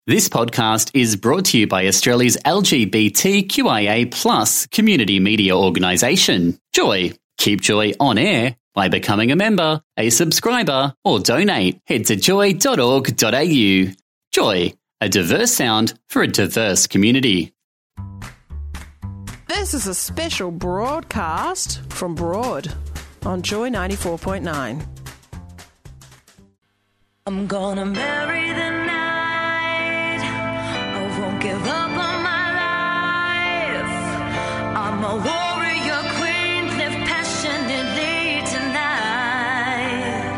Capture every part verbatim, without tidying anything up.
This podcast is brought to you by Australia's L G B T Q I A plus community media organisation, Joy. Keep Joy on air by becoming a member, a subscriber, or donate. Head to joy dot org dot a u. Joy, a diverse sound for a diverse community. This is a special broadcast from Broad on Joy ninety-four point nine. I'm gonna marry the night. I won't give up on my life. I'm a warrior queen, live passionately tonight.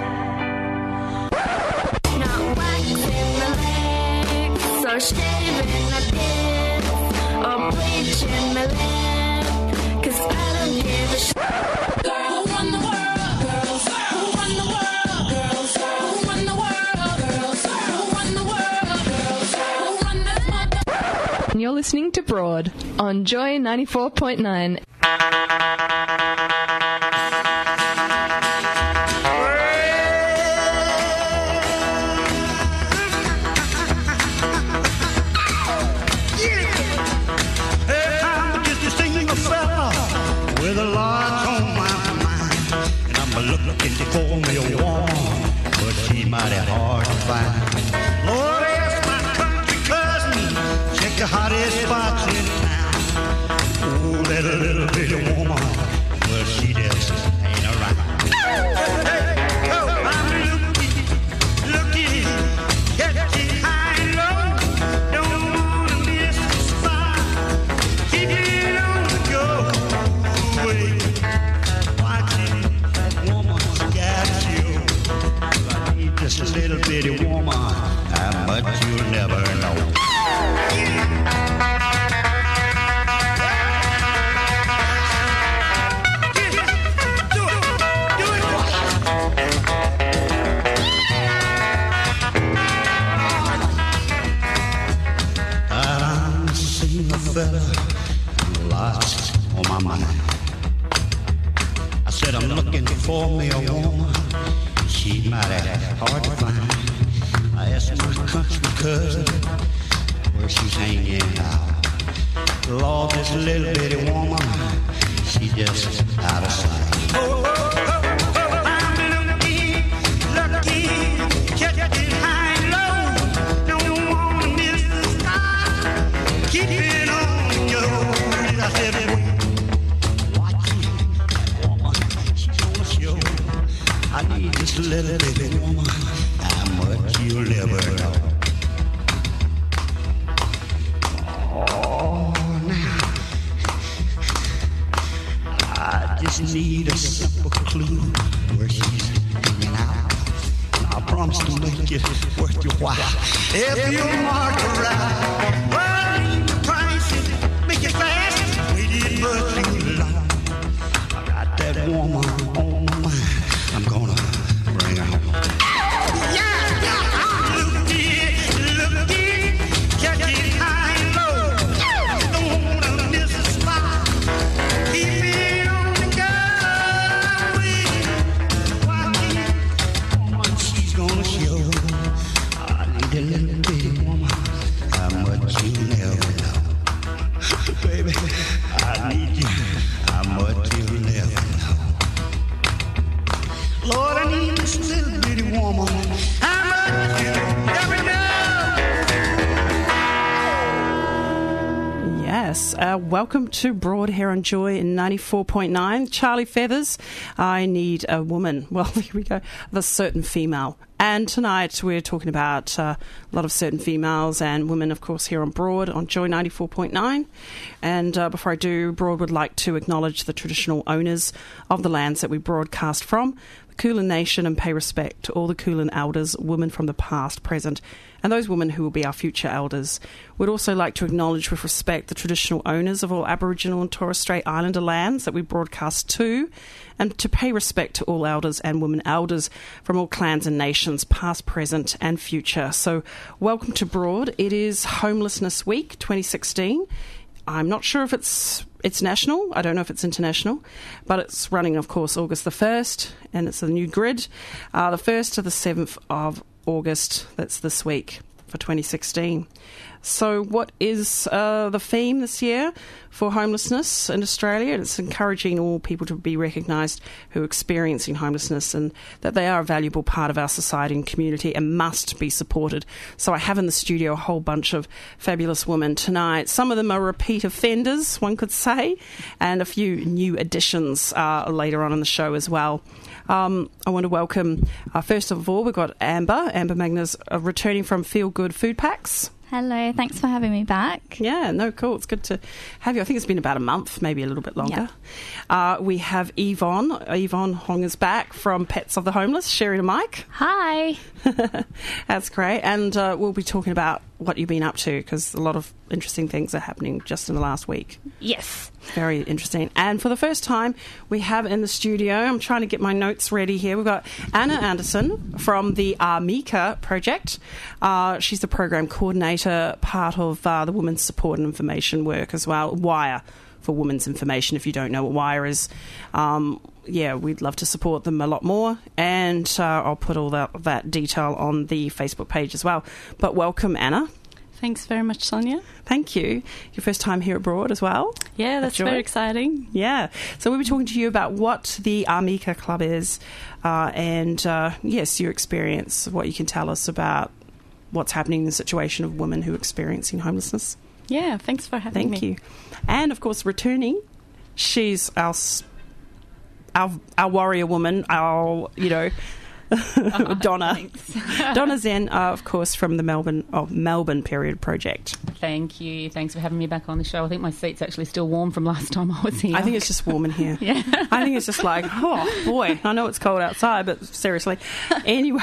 Not waxing my legs or shaving my tits or bleaching my lips, 'cause I don't give a shit. Girl, run the world, girls, who run the world, girls, who run the world, girls, who run the world, girls, who run this mother. And you're listening to Broad on Joy ninety-four point nine. With a lot on my mind, and I'm looking for me a woman, but she's mighty hard to find. Lord, ask my country cousin, check the hottest spots in town. Oh, that little bitty woman, well, she just ain't around. Hey, oh, I'm looking, looking, catching high and low, don't wanna miss the spot, keep it on the go. Just a little bitty woman, how much you'll never know. I'm seeing a fella, lots on my mind. I said I'm looking for me a woman, she's mighty hard to find. I asked my country cousin where she's hanging out. Lord, this little bitty woman, she just out of sight. Oh, oh, oh, oh, I'm looking, looking, catching high and low. Don't wanna miss the spot, keep it on the go. I said, I need this little bitty woman, how much you'll never know. Oh, now, I just need a simple clue where she's hanging out. And I promise to make it worth your while. If you mark her right, well, I need the price, make it fast, waited much too long. I got that woman on my mind, I'm gonna bring her home. Yeah, yeah, I'm looking, looking, catching high and low. Don't wanna miss a spot, keep it on the go. Watching, woman, she's gonna show. I need a little bitty woman, how much you never know. Baby, I need you, how much you never know. Lord, I need this little bitty woman, how much you never know. Yes, uh, welcome to Broad here on Joy in ninety-four point nine. Charlie Feathers, I need a woman. Well, here we go, the certain female. And tonight we're talking about uh, a lot of certain females and women, of course, here on Broad on Joy ninety-four point nine. And uh, before I do, Broad would like to acknowledge the traditional owners of the lands that we broadcast from, the Kulin Nation, and pay respect to all the Kulin elders, women from the past, present, and those women who will be our future elders. We'd also like to acknowledge with respect the traditional owners of all Aboriginal and Torres Strait Islander lands that we broadcast to, and to pay respect to all elders and women elders from all clans and nations, past, present and future. So welcome to Broad. It is Homelessness Week twenty sixteen. I'm not sure if it's it's national. I don't know if it's international, but it's running, of course, August the first, and it's a new grid. Uh, the first to the seventh of August, that's this week. for twenty sixteen. So what is uh, the theme this year for homelessness in Australia? It's encouraging all people to be recognised who are experiencing homelessness and that they are a valuable part of our society and community and must be supported. So I have in the studio a whole bunch of fabulous women tonight. Some of them are repeat offenders, one could say, and a few new additions uh, later on in the show as well. Um, I want to welcome, uh, first of all, we've got Amber. Amber Magner's uh, returning from Feel Good Food Packs. Hello, thanks for having me back. Yeah, no, cool. It's good to have you. I think it's been about a month, maybe a little bit longer. Yeah. Uh, we have Yvonne. Yvonne Hong is back from Pets of the Homeless. Sherry to Mike. Hi. That's great. And uh, we'll be talking about what you've been up to because a lot of interesting things are happening just in the last week. Yes. Very interesting. And for the first time, we have in the studio, I'm trying to get my notes ready here, we've got Anna Anderson from the Armika Project. Uh, she's the program coordinator, part of uh, the Women's Support and Information work as well, WIRE for Women's Information, if you don't know what WIRE is. Um, yeah, we'd love to support them a lot more, and uh, I'll put all that, that detail on the Facebook page as well. But welcome, Anna. Thanks very much, Sonia. Thank you. Your first time here abroad as well? Yeah, that's very exciting. Yeah. So we'll be talking to you about what the Armika Club is uh, and, uh, yes, your experience, what you can tell us about what's happening in the situation of women who are experiencing homelessness. Yeah, thanks for having Thank me. you. And, of course, returning, she's our, our, our warrior woman, our, you know... Oh, Donna. Thanks. Donna Zen, uh, of course, from the Melbourne oh, Melbourne Period Project. Thank you. Thanks for having me back on the show. I think my seat's actually still warm from last time I was here. I think it's just warm in here. Yeah. I think it's just like, oh, boy. I know it's cold outside, but seriously. Anyway,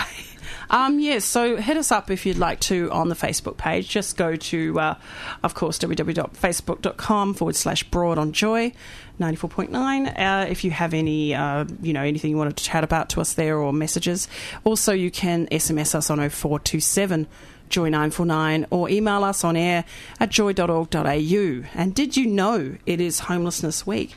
um, yes, so hit us up if you'd like to on the Facebook page. Just go to, uh, of course, www.facebook.com forward slash broad on joy. ninety-four point nine. Uh, if you have any, uh, you know, anything you want to chat about to us there or messages. Also, you can S M S us on oh four two seven joy nine four nine or email us on air at joy dot org dot a u. And did you know it is Homelessness Week?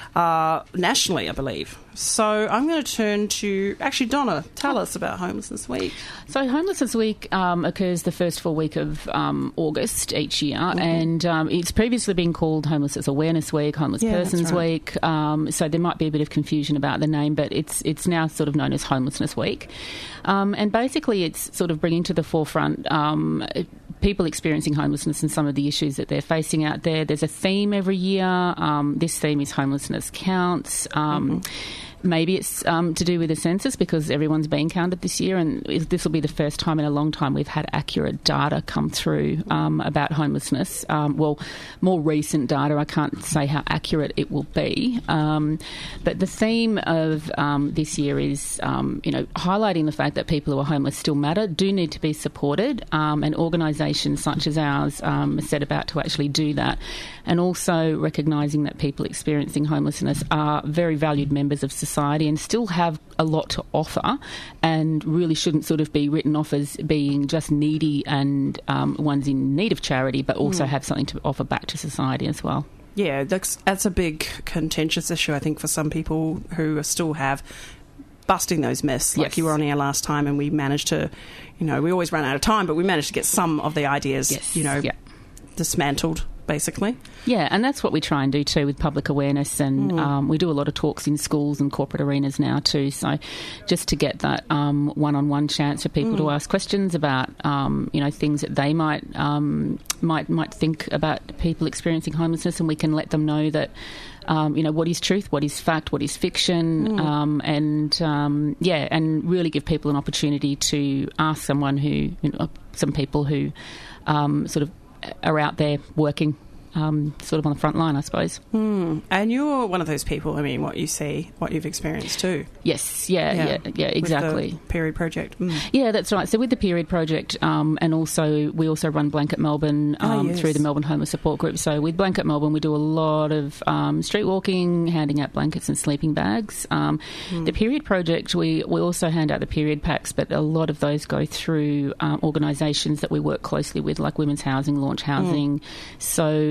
Uh, nationally, I believe. So I'm going to turn to, actually, Donna, tell us about Homelessness Week. So Homelessness Week um, occurs the first full week of um, August each year, mm-hmm. and um, it's previously been called Homelessness Awareness Week, Homeless yeah, Persons right. Week, um, so there might be a bit of confusion about the name, but it's it's now sort of known as Homelessness Week. Um, and basically it's sort of bringing to the forefront um, people experiencing homelessness and some of the issues that they're facing out there. There's a theme every year. Um, this theme is Homelessness Counts. Um, mm-hmm. Maybe it's um, to do with the census because everyone's being counted this year, and this will be the first time in a long time we've had accurate data come through um, about homelessness. Um, well, more recent data, I can't say how accurate it will be. Um, but the theme of um, this year is, um, you know, highlighting the fact that people who are homeless still matter, do need to be supported, um, and organisations such as ours um, are set about to actually do that. And also recognising that people experiencing homelessness are very valued members of society and still have a lot to offer and really shouldn't sort of be written off as being just needy and um, ones in need of charity, but also mm. have something to offer back to society as well. Yeah, that's, that's a big contentious issue, I think, for some people who still have busting those myths. Like yes. you were on air last time and we managed to, you know, we always run out of time, but we managed to get some of the ideas, yes. you know, yeah. dismantled. Basically. Yeah, and that's what we try and do too with public awareness, and mm. um, we do a lot of talks in schools and corporate arenas now too, so just to get that um, one-on-one chance for people mm. to ask questions about um, you know, things that they might um, might might think about people experiencing homelessness, and we can let them know that Um, you know, what is truth, what is fact, what is fiction, mm. um, and um, yeah, and really give people an opportunity to ask someone who, you know, some people who um, sort of are out there working um, sort of on the front line, I suppose. Mm. And you're one of those people, I mean, what you see, what you've experienced too. Yes, yeah, yeah, yeah, yeah exactly. With the Period Project. Mm. Yeah, that's right. So with the Period Project, um, and also we also run Blanket Melbourne um, oh, yes. through the Melbourne Homeless Support Group. So with Blanket Melbourne, we do a lot of um, street walking, handing out blankets and sleeping bags. Um, mm. The Period Project, we, we also hand out the period packs, but a lot of those go through um, organisations that we work closely with, like Women's Housing, Launch Housing. Mm. So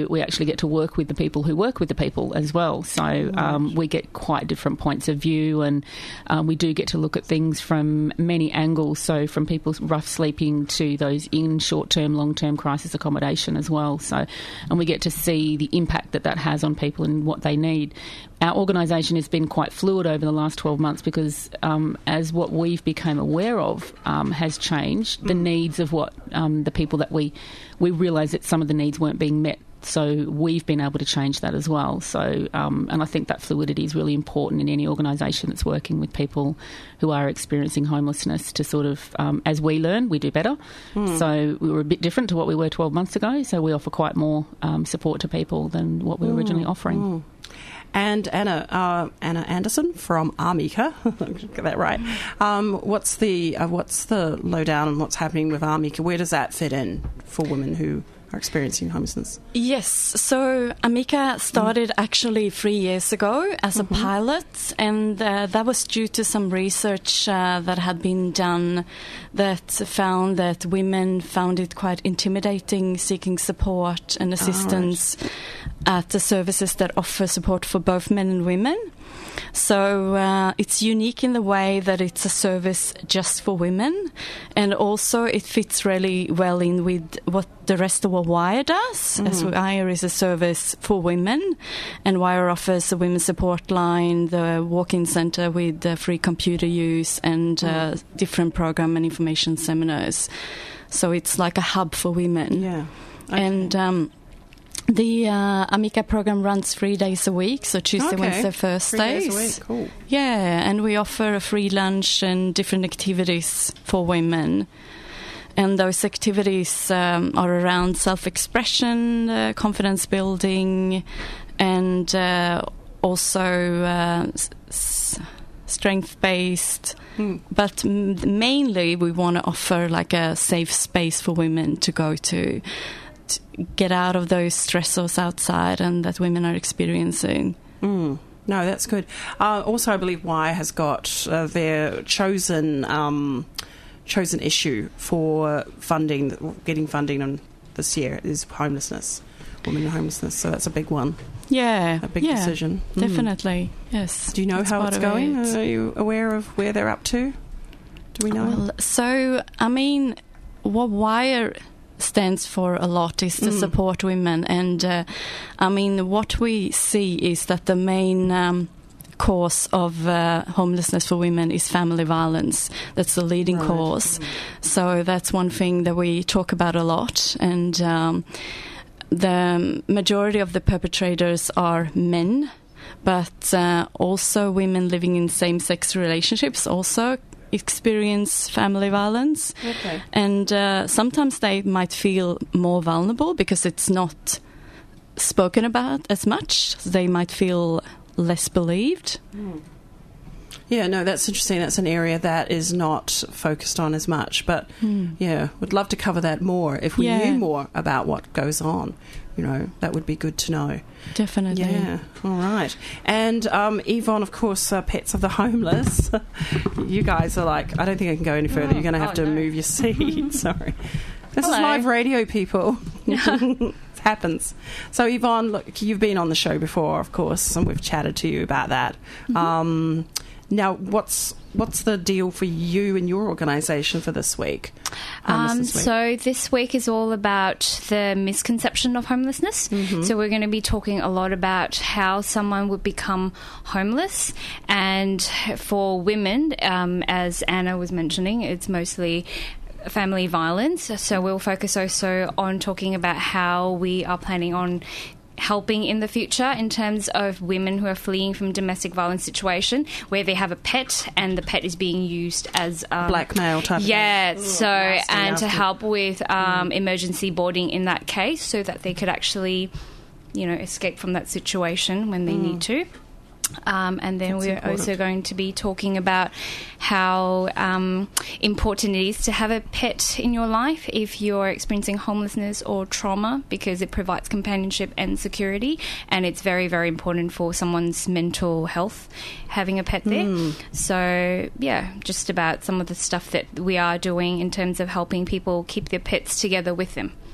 we actually get to work with the people who work with the people as well. So um, we get quite different points of view, and um, we do get to look at things from many angles. So from people rough sleeping to those in short-term, long-term crisis accommodation as well. So, and we get to see the impact that that has on people and what they need. Our organisation has been quite fluid over the last twelve months because um, as what we've become aware of um, has changed, the needs of what um, the people that we, we realised that some of the needs weren't being met. So we've been able to change that as well. So, um, and I think that fluidity is really important in any organisation that's working with people who are experiencing homelessness to sort of, um, as we learn, we do better. Mm. So we were a bit different to what we were twelve months ago. So we offer quite more um, support to people than what we were mm. originally offering. Mm. And Anna uh, Anna Anderson from Armika, get that right. Um, what's the uh, what's the lowdown on what's happening with Armika? Where does that fit in for women who are experiencing homelessness? Yes, so Armika started mm. actually three years ago as mm-hmm. a pilot, and uh, that was due to some research uh, that had been done that found that women found it quite intimidating seeking support and assistance oh, right. at the services that offer support for both men and women. So uh, it's unique in the way that it's a service just for women, and also it fits really well in with what the rest of what Wire does, mm-hmm. as Wire is a service for women, and Wire offers a women's support line, the walk-in centre with uh, free computer use, and mm-hmm. uh, different program and information seminars. So it's like a hub for women. Yeah, okay. And um, the uh, Armika program runs three days a week, so Tuesday, okay. Wednesday, Thursdays. Three days a week, cool. Yeah, and we offer a free lunch and different activities for women. And those activities um, are around self-expression, uh, confidence building, and uh, also uh, s- strength-based. Mm. But m- mainly we want to offer like a safe space for women to go to, to get out of those stressors outside and that women are experiencing. Mm. No, that's good. Uh, also, I believe Wire has got uh, their chosen... Um, chosen issue for funding, getting funding on this year is homelessness, women in homelessness. So that's a big one. Yeah, a big yeah, decision. Definitely, mm. yes. Do you know that's how it's going? It. Are you aware of where they're up to? Do we know? Well, so I mean, what Wire stands for a lot is to mm. support women, and uh, I mean, what we see is that the main Um, cause of uh, homelessness for women is family violence. That's the leading right. cause. Mm. So that's one thing that we talk about a lot. And um, the majority of the perpetrators are men, but uh, also women living in same-sex relationships also experience family violence. Okay. And uh, sometimes they might feel more vulnerable because it's not spoken about as much. They might feel less believed. Mm. Yeah, no, that's interesting. That's an area that is not focused on as much. But, mm. yeah, would love to cover that more. If we yeah. knew more about what goes on, you know, that would be good to know. Definitely. Yeah, all right. And um, Yvonne, of course, uh, Pets of the Homeless. You guys are like, I don't think I can go any further. Oh, You're going to have oh, to no. move your seat. Sorry. This Hello. is live radio, people. Happens. So Yvonne, look, you've been on the show before, of course, and we've chatted to you about that. Mm-hmm. Um, now, what's what's the deal for you and your organisation for this week? Um, this week? So this week is all about the misconception of homelessness. Mm-hmm. So we're going to be talking a lot about how someone would become homeless, and for women, um, as Anna was mentioning, it's mostly family violence. So we'll focus also on talking about how we are planning on helping in the future in terms of women who are fleeing from domestic violence situation where they have a pet and the pet is being used as um, blackmail type yeah of thing. so nasty, and nasty. to help with um, mm. emergency boarding in that case so that they could actually, you know, escape from that situation when they mm. need to. Um, and then That's we're important. Also going to be talking about how um, important it is to have a pet in your life if you're experiencing homelessness or trauma, because it provides companionship and security, and it's very, very important for someone's mental health having a pet there. Mm. So, yeah, just about some of the stuff that we are doing in terms of helping people keep their pets together with them.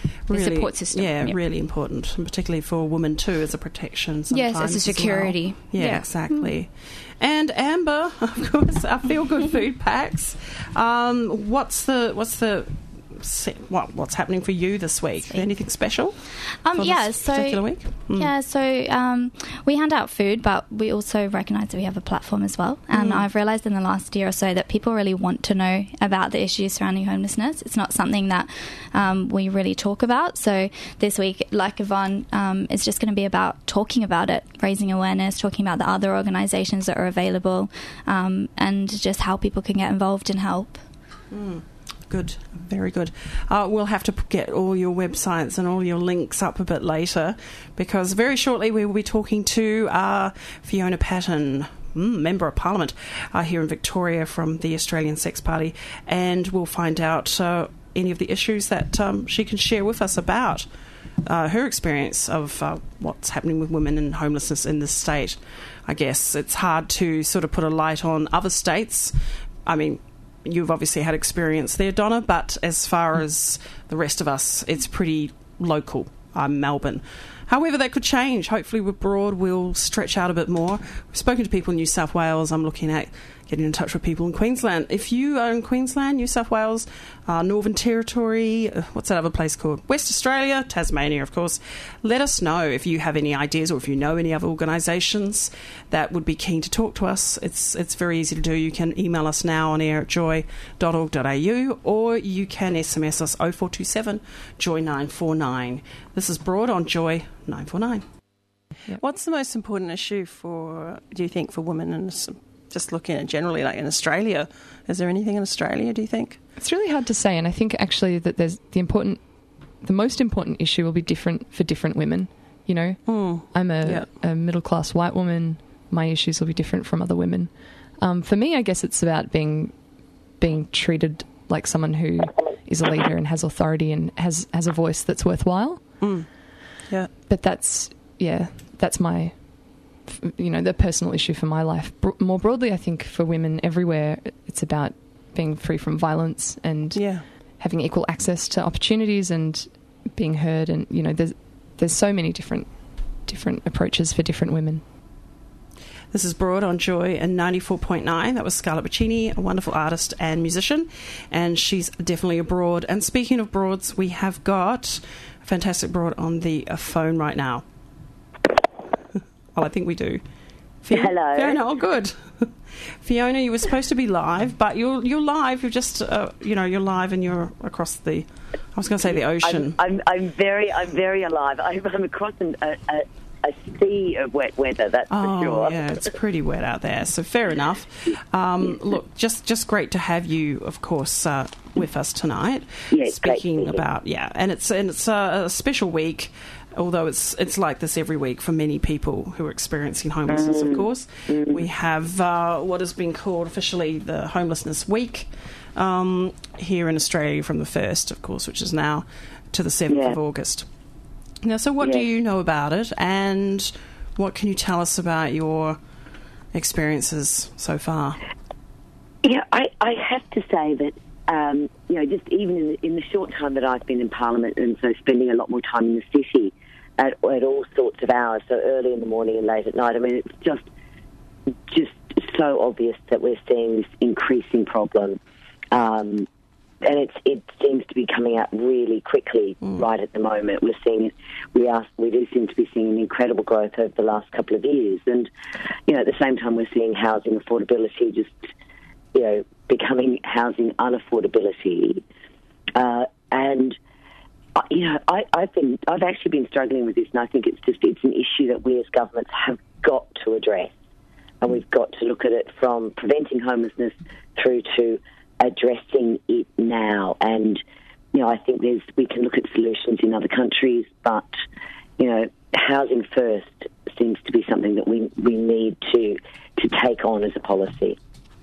the really, support system. Yeah, Yep. really important, and particularly for women too, as a protection sometimes. Yes, as a security. As well. Yeah, Yeah. exactly. And Amber, of course, our Feel Good Food Packs. Um, what's the what's the what what's happening for you this week? Anything special? Um, for yeah, this so particular week? Mm. yeah, so um, we hand out food, but we also recognise that we have a platform as well. And Mm. I've realised in the last year or so that people really want to know about the issues surrounding homelessness. It's not something that um, we really talk about. So this week, like Yvonne, um, it's just going to be about talking about it, raising awareness, talking about the other organisations that are available, um, and just how people can get involved and help. Mm. Good, very good. Uh, we'll have to get all your websites and all your links up a bit later, because very shortly we will be talking to uh, Fiona Patton, mm, Member of Parliament uh, here in Victoria from the Australian Sex Party, and we'll find out uh, any of the issues that um, she can share with us about uh, her experience of uh, what's happening with women and homelessness in this state. I guess it's hard to sort of put a light on other states. I mean, you've obviously had experience there, Donna, but as far as the rest of us, it's pretty local. I'm Melbourne. However, that could change. Hopefully with Broad we'll stretch out a bit more. We've spoken to people in New South Wales. I'm looking at getting in touch with people in Queensland. If you are in Queensland, New South Wales, uh, Northern Territory, uh, what's that other place called? West Australia, Tasmania, of course. Let us know if you have any ideas or if you know any other organisations that would be keen to talk to us. It's it's very easy to do. You can email us now on air at joy dot org dot a u, or you can S M S us oh four two seven joy nine four nine. This is Broad on Joy nine four nine. What's the most important issue for, do you think, for women, and just looking at generally, like in Australia? Is there anything in Australia, do you think? It's really hard to say, and I think actually that there's the important, the most important issue will be different for different women. You know, Mm. I'm a, Yeah. a middle class white woman. My issues will be different from other women. Um, for me, I guess it's about being being treated like someone who is a leader and has authority and has has a voice that's worthwhile. Mm. Yeah. But that's yeah, that's my, you know, the personal issue for my life. Bro- more broadly, I think for women everywhere, it's about being free from violence and Yeah. having equal access to opportunities and being heard. And you know, there's there's so many different different approaches for different women. This is Broad on Joy and ninety-four point nine. That was Scarlett Bacchini, a wonderful artist and musician, and she's definitely a Broad. And speaking of Broads, we have got a fantastic Broad on the uh, phone right now. Well, I think we do. Fiona, Hello. Fiona, oh, good. Fiona, you were supposed to be live, but you're you're live. You're just, uh, you know, you're live and you're across the, I was going to say the ocean. I'm, I'm, I'm very, I'm very alive. I'm, I'm across an, a, a, a sea of wet weather. That's Oh, for sure. yeah, it's pretty wet out there, so fair enough. Um, look, just just great to have you, of course, uh, with us tonight. Yeah, it's great to Speaking be here. about yeah, and it's and it's a, a special week. Although it's it's like this every week for many people who are experiencing homelessness, Mm. of course. We have uh, what has been called officially the Homelessness Week um, here in Australia from the first, of course, which is now to the seventh Yeah. of August. Now, so what do Yeah. you know about it, and what can you tell us about your experiences so far? Yeah, I, I have to say that, um, you know, just even in the, in the short time that I've been in Parliament, and so spending a lot more time in the city at, at all sorts of hours, so early in the morning and late at night, I mean, it's just just so obvious that we're seeing this increasing problem. Um, and it's, it seems to be coming out really quickly right at the moment. We're seeing it, we are, we do seem to be seeing an incredible growth over the last couple of years. And, you know, at the same time, we're seeing housing affordability just, you know, becoming housing unaffordability. Uh, and, uh, you know, I, I've been, I've actually been struggling with this, and I think it's just, it's an issue that we as governments have got to address. And we've got to look at it from preventing homelessness through to addressing it now. And, you know, I think there's, we can look at solutions in other countries, but, you know, housing first seems to be something that we, we need to, to take on as a policy.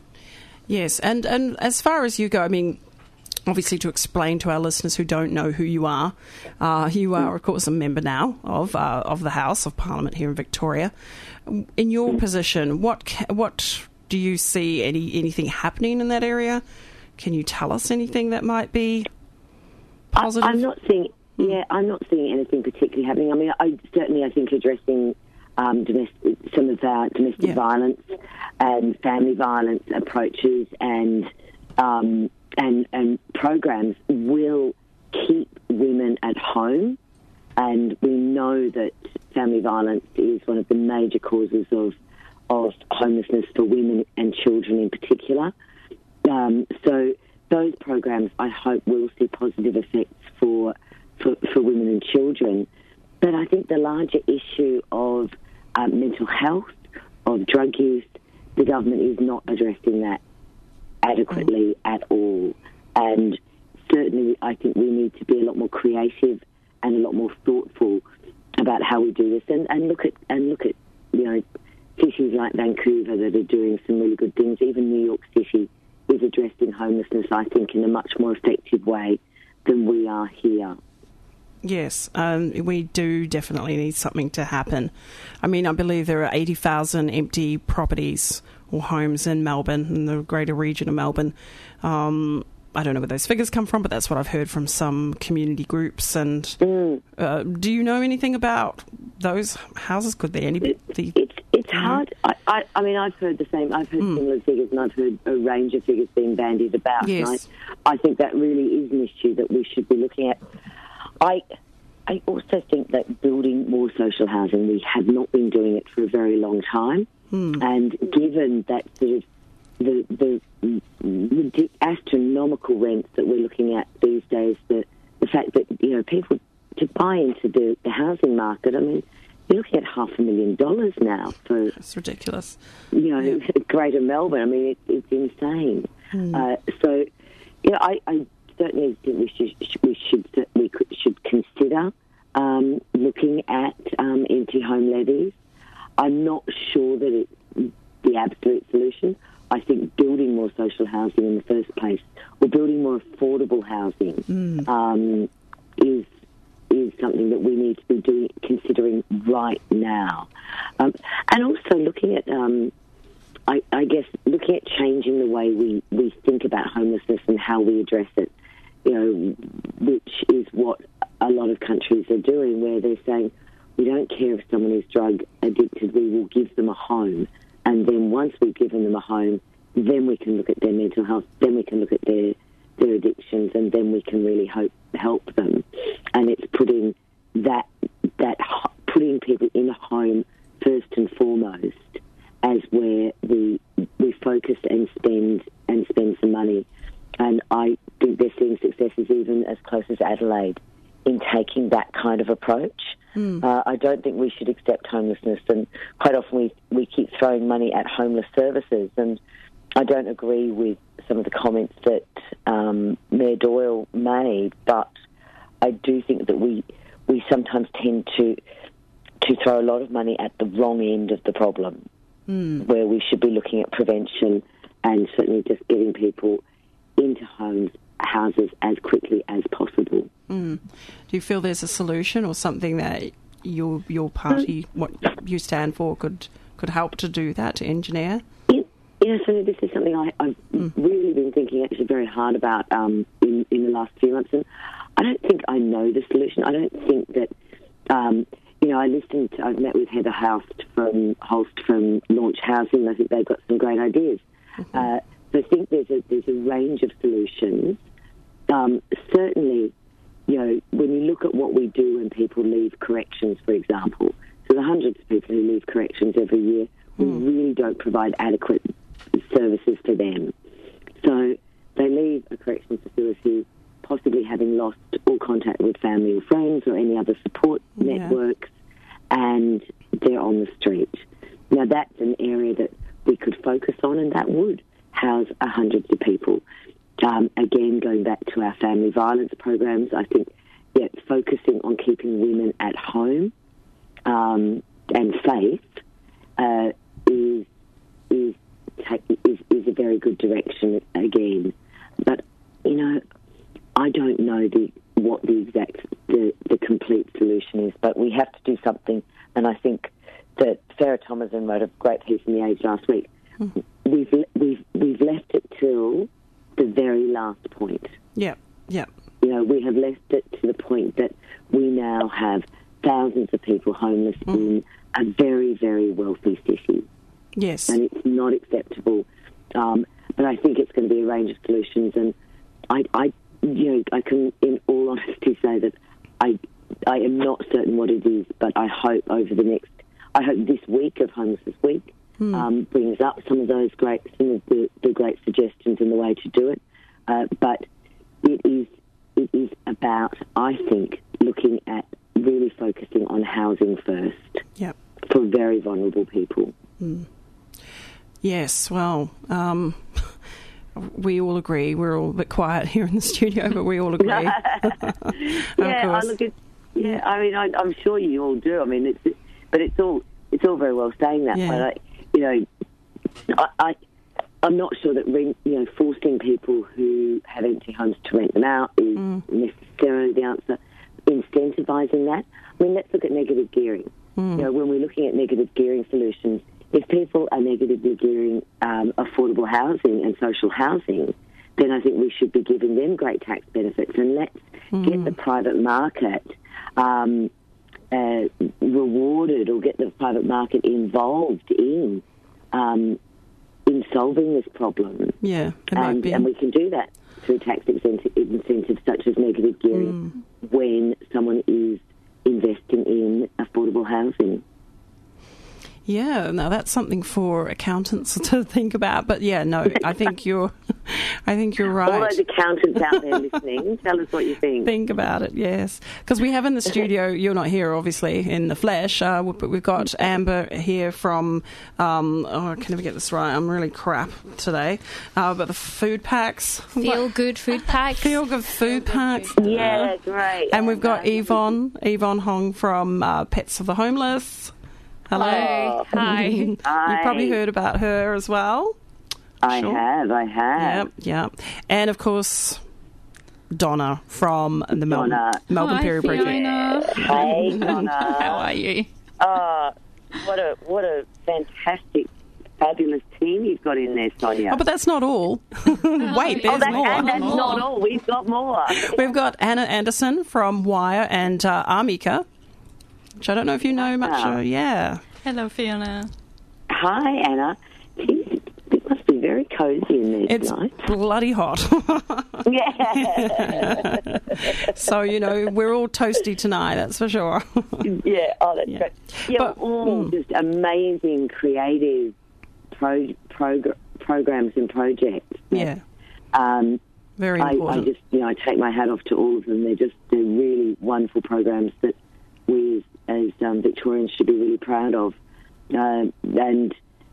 Yes, and, and as far as you go, I mean, obviously to explain to our listeners who don't know who you are, uh, you are, of course, a member now of uh, of the House of Parliament here in Victoria. In your position, what ca- what do you see any anything happening in that area? Can you tell us anything that might be positive? I, I'm not seeing Yeah, I'm not seeing anything particularly happening. I mean, I certainly I think addressing um, domestic, some of our domestic Yeah. violence and family violence approaches and um, and and programs will keep women at home. And we know that family violence is one of the major causes of of homelessness for women and children in particular. Um, so those programs, I hope, will see positive effects for, for for women and children. But I think the larger issue of um, mental health, of drug use, the government is not addressing that adequately at all. And certainly I think we need to be a lot more creative and a lot more thoughtful about how we do this, and, and look at and look at you know cities like Vancouver that are doing some really good things. Even New York City is addressing homelessness, I think, in a much more effective way than we are here. Yes, um, we do definitely need something to happen. I mean, I believe there are eighty thousand empty properties or homes in Melbourne, in the greater region of Melbourne. Um, I don't know where those figures come from, but that's what I've heard from some community groups. And Mm. uh, do you know anything about those houses? Could there any? It, The, it's it's hard. I, I, I mean, I've heard the same. I've heard similar figures, and I've heard a range of figures being bandied about. Yes. And I, I think that really is an issue that we should be looking at. I I also think that building more social housing, we have not been doing it for a very long time. And given that sort of the, the the astronomical rents that we're looking at these days, the the fact that you know people to buy into the, the housing market, I mean, you're looking at half a million dollars now for it's ridiculous. you know Yeah. Greater Melbourne. I mean, it, it's insane. Hmm. Uh, so, you know, I, I certainly think we should we should we could, should consider um, looking at um, empty home levies. I'm not sure that it's the absolute solution. I think building more social housing in the first place, or building more affordable housing, um, is is something that we need to be doing, considering right now, um, and also looking at, um, I, I guess, looking at changing the way we, we think about homelessness and how we address it. You know, which is what a lot of countries are doing, where they're saying, we don't care if someone is drug addicted, we will give them a home. And then once we've given them a home, then we can look at their mental health, then we can look at their their addictions, and then we can really hope, help them. And it's putting that that putting people in a home first and foremost as where we we focus and spend and spend some money. And I think they're seeing successes even as close as Adelaide in taking that kind of approach. Mm. Uh, I don't think we should accept homelessness, and quite often we, we keep throwing money at homeless services, and I don't agree with some of the comments that um, Mayor Doyle made, but I do think that we we sometimes tend to to throw a lot of money at the wrong end of the problem, mm. where we should be looking at prevention and certainly just getting people into homes, houses as quickly as possible. Mm. Do you feel there's a solution or something that your your party, what you stand for, could could help to do that, to engineer? Yeah, so this is something I, I've mm. really been thinking actually very hard about um, in, in the last few months, and I don't think I know the solution. I don't think that, um, you know, I listened to, I've met with Heather Holst from, Holst from Launch Housing. I think they've got some great ideas. Mm-hmm. Uh, so I think there's a, there's a range of solutions. Um, certainly, you know, when you look at what we do when people leave corrections, for example, so there are hundreds of people who leave corrections every year. We mm. really don't provide adequate services for them. So they leave a corrections facility possibly having lost all contact with family or friends or any other support yeah. networks, and they're on the street. Now, that's an area that we could focus on, and that would house hundreds of people. Um, again, going back to our family violence programs, I think yeah, focusing on keeping women at home um, and safe uh, is, is, is is a very good direction again. But, you know, I don't know the what the exact, the, the complete solution is, but we have to do something. And I think that Sarah Thomason wrote a great piece in The Age last week. Mm-hmm. We've, we've, we've left it till the very last point. Yeah, yeah. you know, we have left it to the point that we now have thousands of people homeless mm. in a very, very wealthy city. Yes. And it's not acceptable. Um, but I think it's going to be a range of solutions. And I, I, you know, I can, in all honesty, say that I, I am not certain what it is, but I hope over the next, I hope this week of Homelessness Week mm. um, brings up some of those great, some of the, the great suggestions and the way to do it. Uh, but it is, it is about, I think, looking at really focusing on housing first yep. for very vulnerable people. Mm. Yes, well, um, we all agree. We're all a bit quiet here in the studio, but we all agree. yeah, I look at, yeah. I mean, I, I'm sure you all do. I mean, it's, but it's all it's all very well saying that. Yeah. But I, you know, I, I I'm not sure that rent, you know, forcing people who have empty homes to rent them out is mm. necessarily the answer. Incentivising that. I mean, let's look at negative gearing. Mm. You know, when we're looking at negative gearing solutions, if people are negatively gearing um, affordable housing and social housing, then I think we should be giving them great tax benefits, and let's mm. get the private market um, uh, rewarded, or get the private market involved in um, in solving this problem. Yeah, and, and we can do that through tax incentive, incentives such as negative gearing mm. when someone is investing in affordable housing. Yeah, now that's something for accountants to think about. But yeah, no, I think you're, I think you're right. All those accountants out there listening, tell us what you think. Think about it, yes, because we have in the studio. You're not here, obviously, in the flesh, uh, but we've got Amber here from. Um, oh, I can never get this right. I'm really crap today. Uh, but the food packs, feel good food packs, feel good food packs. Yeah, great. And we've got Yvonne, Yvonne Hong from uh, Pets of the Homeless. Hello. Oh, hi. You've hi. probably heard about her as well. I sure. have, I have. Yep, yep. And, of course, Donna from the Melbourne, Donna. Melbourne Hi, Period Fiona. Project. Hey, Donna. How are you? Oh, what a what a fantastic, fabulous team you've got in there, Sonia. Oh, but that's not all. Wait, there's oh, that, more. And that's not all. We've got more. We've got Anna Anderson from Wire and uh, Armika, which I don't know if you know much. Uh, yeah. Hello, Fiona. Hi, Anna. It must be very cosy in there it's tonight. It's bloody hot. Yeah. So, you know, we're all toasty tonight, that's for sure. Yeah, oh, that's yeah. great. Yeah, but, all mm. just amazing, creative pro- progr- programs and projects. Yeah. Um, very I, important. I just, you know, I take my hat off to all of them. They're just, they're really wonderful programs that we as um, Victorians should be really proud of. Uh, and,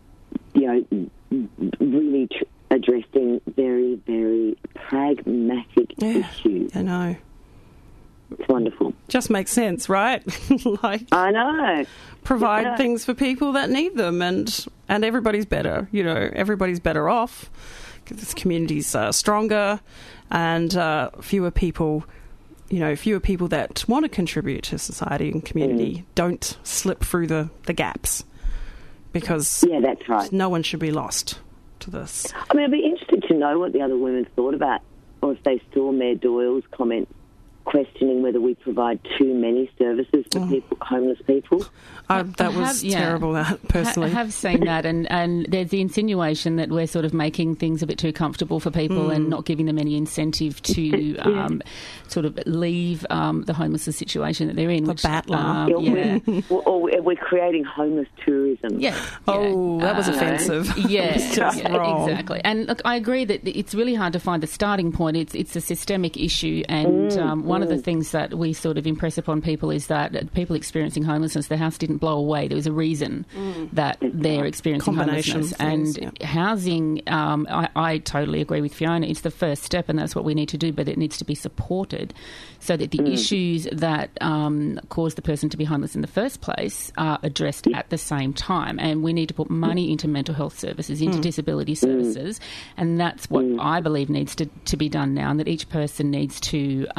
you know, really tr- addressing very, very pragmatic yeah, issues. I know. It's wonderful. Just makes sense, right? Like, I know. Provide yeah. things for people that need them, and, and everybody's better. You know, everybody's better off. This community's uh, stronger, and uh, fewer people... You know, fewer people that want to contribute to society and community mm. don't slip through the, the gaps, because yeah, that's right. No one should be lost to this. I mean, I'd be interested to know what the other women thought about, or if they saw Mayor Doyle's comment questioning whether we provide too many services for oh. people, homeless people. Uh, that was have, yeah, terrible, that, personally. I have seen that, and, and there's the insinuation that we're sort of making things a bit too comfortable for people mm. and not giving them any incentive to yeah. um, sort of leave um, the homelessness situation that they're in. The which, battle. Um, yeah, yeah. We're, or we're creating homeless tourism. Yeah. Oh, yeah. that was uh, offensive. Yeah, just yeah wrong. Exactly. And look, I agree that it's really hard to find the starting point. It's it's a systemic issue, and mm, um, one mm. of the things that we sort of impress upon people is that people experiencing homelessness, their house didn't blow away. There was a reason mm. that they're experiencing homelessness. Things, and yeah. housing, um, I, I totally agree with Fiona. It's the first step, and that's what we need to do, but it needs to be supported so that the mm. issues that um, cause the person to be homeless in the first place are addressed at the same time. And we need to put money into mental health services, into mm. disability services, and that's what mm. I believe needs to, to be done now, and that each person needs to um,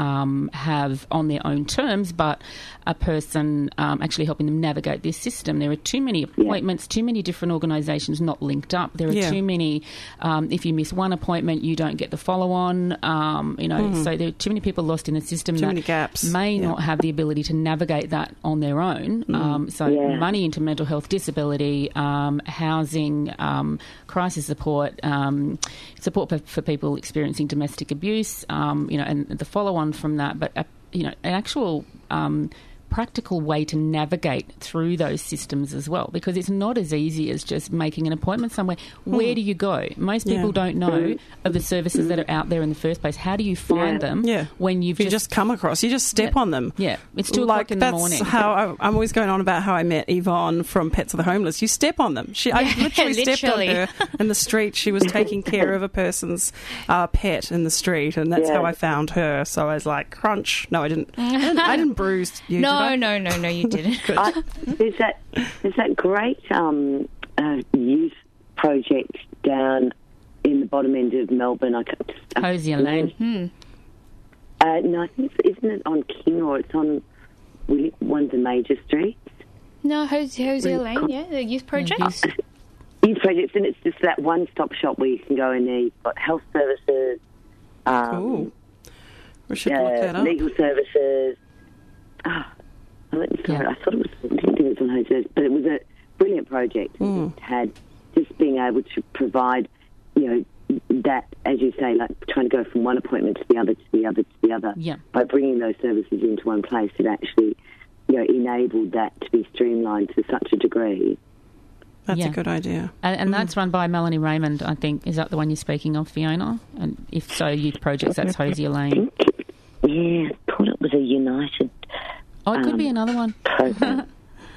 um, have on their own terms, but a person um, actually helping them navigate this system. There are too many appointments, yeah. too many different organisations not linked up. There are yeah. too many, um, if you miss one appointment, you don't get the follow-on. Um, you know, mm. so there are too many people lost in the system too that many gaps. may yeah. not have the ability to navigate that on their own. Mm. Um, so yeah. money into mental health, disability, um, housing, um, crisis support, um, support for, for people experiencing domestic abuse, um, you know, and the follow-on from that. But, uh, you know, an actual um, practical way to navigate through those systems as well, because it's not as easy as just making an appointment somewhere. Hmm. Where do you go? Most people yeah. don't know of the services that are out there in the first place. How do you find yeah. them yeah. when you've you just, just come across? You just step yeah. on them. Yeah, it's two like, o'clock in that's the morning. How I, I'm always going on about how I met Yvonne from Pets of the Homeless. You step on them. She, I literally, stepped on her in the street. She was taking care of a person's uh, pet in the street, and that's yeah. how I found her. So I was like, crunch. No, I didn't. I didn't, I didn't bruise you. No, did I? no, no, no, you didn't. I, there's that there's that great um, uh, youth project down in the bottom end of Melbourne. I can't, uh, Hosier Lane. Hmm. Uh, no, I think it's, isn't it on King or it's on one of the major streets? No, Hosier, Hosier Lane, yeah, the youth project. Yes. Youth projects, and it's just that one-stop shop where you can go in there. You've got health services, um, Cool. We should uh, look that up. legal services. Ah, oh, sorry, Yeah. I thought it was. I didn't think it was on Hosier, but it was a brilliant project. Mm. It had just being able to provide, you know, that, as you say, like trying to go from one appointment to the other, to the other, to the other. Yeah. By bringing those services into one place, it actually, you know, enabled that to be streamlined to such a degree. That's Yeah. a good idea. And, and Mm. that's run by Melanie Raymond, I think. Is that the one you're speaking of, Fiona? And if so, youth projects, that's Hosier Lane. Yeah, I thought it was a United Oh, it could um, be another one. program.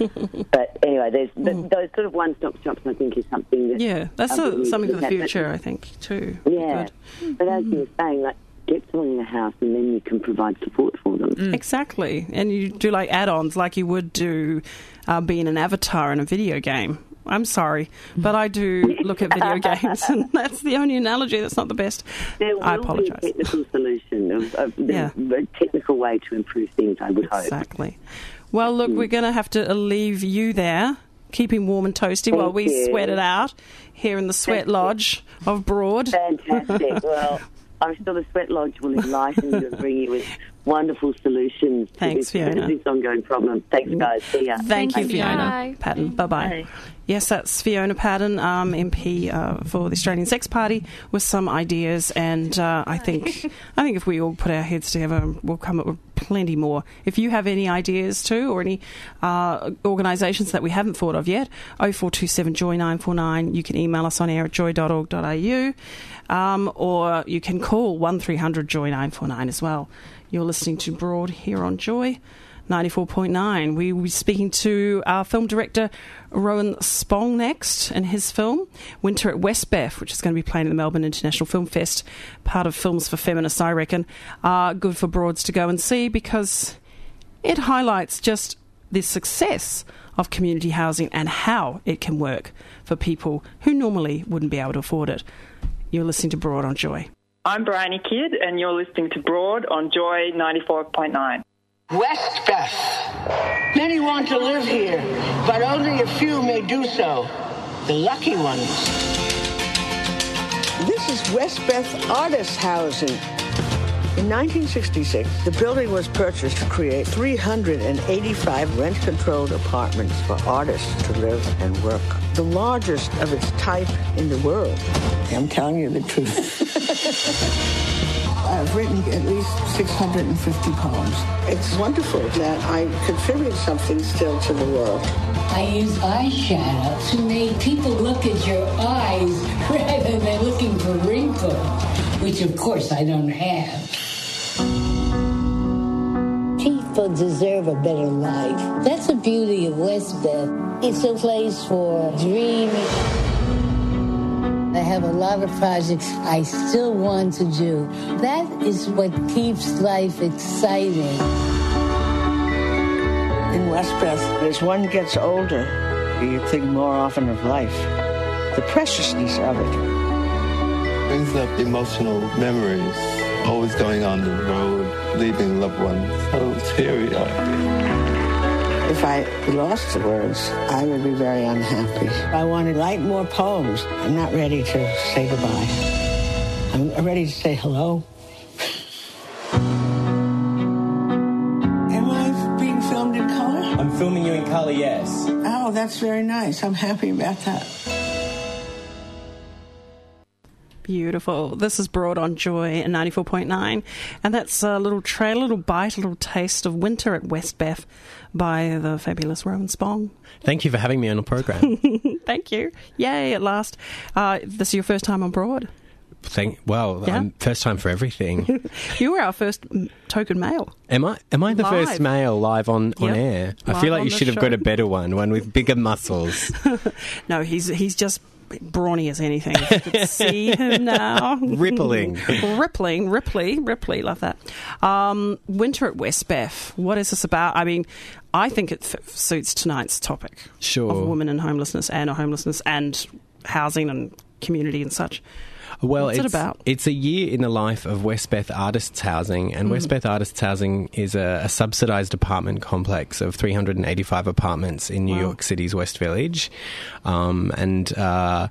But anyway, there's th- those sort of one-stop shops. I think is something that Yeah, that's I a, really something for the look at. future, I think, too. Yeah, Good. but as you were saying, like get someone in the house and then you can provide support for them. Mm. Exactly. And you do like add-ons like you would do uh, being an avatar in a video game. I'm sorry, but I do look at video games, and that's the only analogy that's not the best. There will I apologise. be a technical solution, of, of the, Yeah. a technical way to improve things, I would hope. Exactly. Well, look, we're going to have to leave you there, keeping warm and toasty while Thank we you. sweat it out here in the Sweat Thank you. Lodge of Broad. Fantastic. Well, I'm sure the Sweat Lodge will enlighten you and bring you with wonderful solutions to Thanks, this, Fiona. this ongoing problem. Thanks, guys. See ya. Thank you, Thank you. Fiona Bye. Patton. Bye-bye. Bye. Yes, that's Fiona Patton, um, M P uh, for the Australian Sex Party, with some ideas, and uh, I think I think if we all put our heads together, we'll come up with plenty more. If you have any ideas too, or any uh, organisations that we haven't thought of yet, oh four two seven joy nine four nine. You can email us on air at joy dot org dot a u, um, or you can call one three hundred joy nine four nine as well. You're listening to Broad here on Joy ninety-four point nine. We will be speaking to our film director Rowan Spong next, and his film Winter at Westbeth, which is going to be playing at the Melbourne International Film Fest, part of Films for Feminists, I reckon. Uh, good for Broads to go and see, because it highlights just the success of community housing and how it can work for people who normally wouldn't be able to afford it. You're listening to Broad on Joy. I'm Bryony Kidd, and you're listening to Broad on Joy ninety-four point nine. Westbeth. Many want to live here, but only a few may do so. The lucky ones. This is Westbeth Artist Housing. In nineteen sixty-six, the building was purchased to create three hundred eighty-five rent-controlled apartments for artists to live and work. The largest of its type in the world. I'm telling you the truth. I've written at least six hundred fifty poems. It's wonderful that I contribute something still to the world. I use eyeshadow to make people look at your eyes rather than looking for wrinkles, which of course I don't have. People deserve a better life. That's the beauty of Westbeth. It's a place for dreaming. I have a lot of projects I still want to do. That is what keeps life exciting. In Westbeth, as one gets older, you think more often of life, the preciousness of it. Brings up emotional memories always going on the road, leaving loved ones so teary-eyed. If I lost the words, I would be very unhappy. I want to write more poems. I'm not ready to say goodbye. I'm ready to say hello. Am I being filmed in color? I'm filming you in colour, yes. Oh, that's very nice. I'm happy about that. Beautiful. This is Broad on Joy in ninety-four point nine, and that's a little tray, a little bite, a little taste of winter at Westbeth by the fabulous Rowan Spong. Thank you for having me on the program. Thank you. Yay, at last. Uh, this is your first time on Broad. Thank. Well, Yeah. um, first time for everything. You were our first mm, token male. Am I? Am I the Live. first male live on, on Yep. air? I Live feel like on you the should have show. got a better one, one with bigger muscles. No, he's he's just brawny as anything. If you could see him now. Rippling. Rippling, Ripley, Ripley, love that. Um, Winter at Westbeth. What is this about? I mean, I think it f- suits tonight's topic Sure. of women and homelessness and homelessness and housing and community and such. Well, What's it's, it about? It's a year in the life of Westbeth Artists Housing, and Mm. Westbeth Artists Housing is a, a subsidised apartment complex of three hundred eighty-five apartments in New Wow. York City's West Village, um, and uh,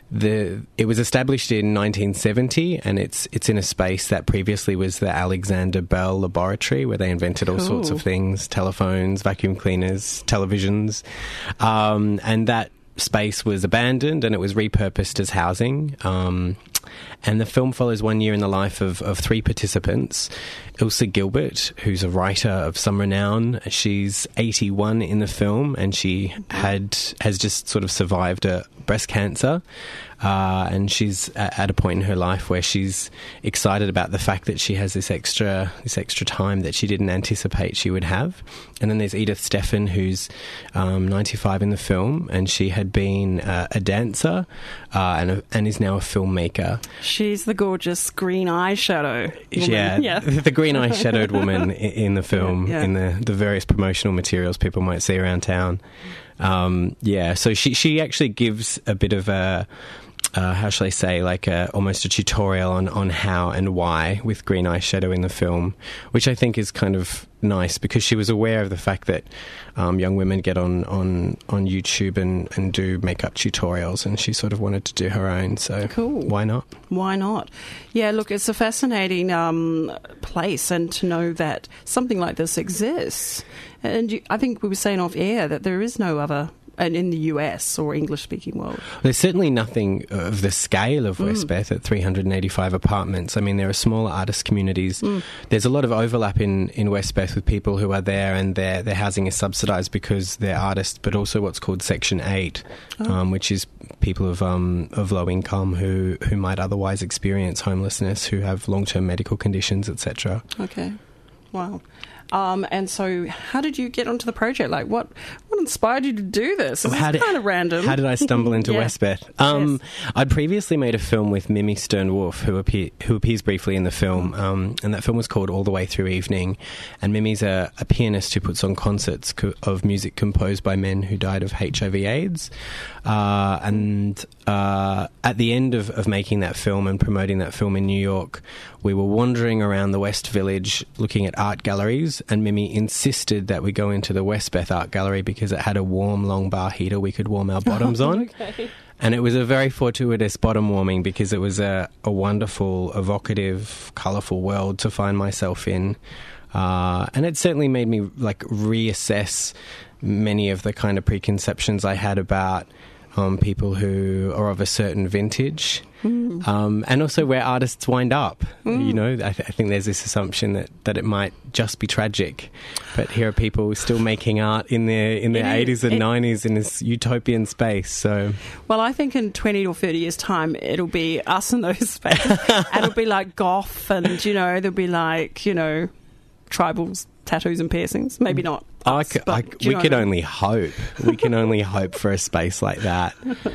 the it was established in nineteen seventy, and it's it's in a space that previously was the Alexander Bell Laboratory, where they invented all sorts Cool. of things: telephones, vacuum cleaners, televisions, um, and that space was abandoned and it was repurposed as housing. Um, and the film follows one year in the life of, of three participants. Ilsa Gilbert, who's a writer of some renown. She's eighty-one in the film, and she had has just sort of survived a breast cancer. Uh, and she's a- at a point in her life where she's excited about the fact that she has this extra this extra time that she didn't anticipate she would have. And then there's Edith Steffen, who's um, ninety-five in the film, and she had been uh, a dancer uh, and a, and is now a filmmaker. She's the gorgeous green eyeshadow woman. Yeah, yeah. the green eyeshadowed woman i- in the film, Yeah, yeah. in the, the various promotional materials people might see around town. Um, yeah, so she she actually gives a bit of a uh, how shall I say, like a, almost a tutorial on, on how and why with green eyeshadow in the film, which I think is kind of nice because she was aware of the fact that um, young women get on, on, on YouTube and, and do makeup tutorials, and she sort of wanted to do her own, so Cool. why not? Why not? Yeah, look, it's a fascinating um, place, and to know that something like this exists. And you, I think we were saying off air that there is no other, and in the U S or English-speaking world. There's certainly nothing of the scale of Mm. Westbeth at three hundred eighty-five apartments. I mean, there are smaller artist communities. Mm. There's a lot of overlap in, in Westbeth with people who are there, and their their housing is subsidised because they're artists, but also what's called Section eight, Oh. um, which is people of um, of low income who, who might otherwise experience homelessness, who have long-term medical conditions, et cetera. Okay. Wow. Um, and so, how did you get onto the project? Like, what what inspired you to do this? This How is did- kind of random. How did I stumble into Yeah. Westbeth? Um, I'd previously made a film with Mimi Stern-Wolf, who, appear, who appears briefly in the film, um, and that film was called All the Way Through Evening. And Mimi's a, a pianist who puts on concerts co- of music composed by men who died of H I V AIDS. Uh, and uh, at the end of, of making that film and promoting that film in New York, we were wandering around the West Village looking at art galleries, and Mimi insisted that we go into the Westbeth Art Gallery because it had a warm, long bar heater we could warm our bottoms on. Okay. And it was a very fortuitous bottom warming because it was a, a wonderful, evocative, colourful world to find myself in. Uh, and it certainly made me like reassess many of the kind of preconceptions I had about um, people who are of a certain vintage. Mm. Um, and also where artists wind up. Mm. You know, I, th- I think there's this assumption that, that it might just be tragic, but here are people still making art in their in their It is- eighties and it- nineties in this utopian space. So Well, I think in twenty or thirty years' time, it'll be us in those spaces. And it'll be like goth, and, you know, there'll be like, you know, tribals, tattoos and piercings. Maybe not. I us, c- but I- do you we know can what I mean? only hope. We can only hope for a space like that.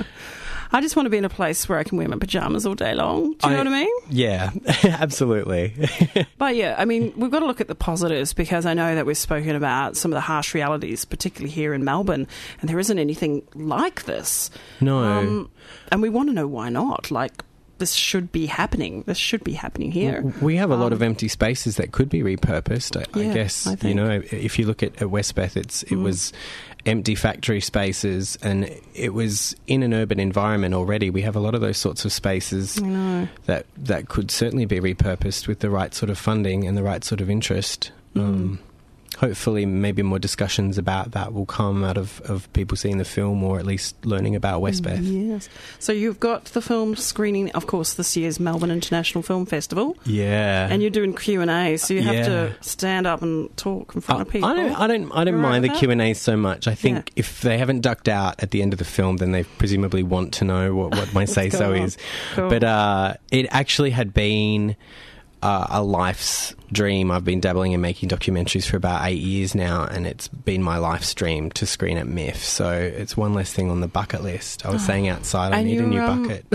I just want to be in a place where I can wear my pajamas all day long. Do you know what I mean? Yeah, absolutely. But yeah, I mean, we've got to look at the positives because I know that we've spoken about some of the harsh realities, particularly here in Melbourne, and there isn't anything like this. No. Um, and we want to know why not. Like, this should be happening. This should be happening here. We have a lot Um, of empty spaces that could be repurposed. I, Yeah, I guess, I you think. know, if you look at, at Westbeth, it's, it Mm. was empty factory spaces and it was in an urban environment already. We have a lot of those sorts of spaces I know. that, that could certainly be repurposed with the right sort of funding and the right sort of interest. Mm. Um, hopefully maybe more discussions about that will come out of, of people seeing the film or at least learning about Westbeth. Yes. So you've got the film screening, of course, this year's Melbourne International Film Festival. Yeah. And you're doing Q and A, so you have Yeah. to stand up and talk in front of people. I don't. I don't. I don't You're all right mind the with Q that? and A so much. I think Yeah. if they haven't ducked out at the end of the film, then they presumably want to know what, what my say so going on? is. Cool. But uh, it actually had been uh, a life's dream. I've been dabbling in making documentaries for about eight years now, and it's been my life's dream to screen at M I F. So it's one less thing on the bucket list. I was Oh. saying outside, I And need a new you're, um, bucket.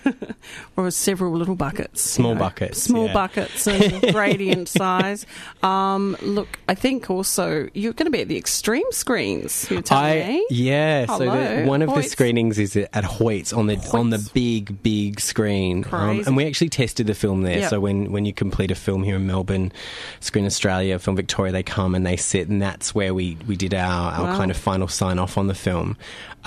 or several little buckets. Small you know, buckets, Small yeah. buckets and gradient size. Um, look, I think also you're going to be at the extreme screens. You're telling I me? yeah. So Hello, the, one of the Hoyts. screenings is at Hoyts on the on the big big screen, um, Crazy. and we actually tested the film there. Yep. So when when you complete a film here in Melbourne, Screen Australia, Film Victoria, they come and they sit, and that's where we we did our, our Wow. kind of final sign off on the film.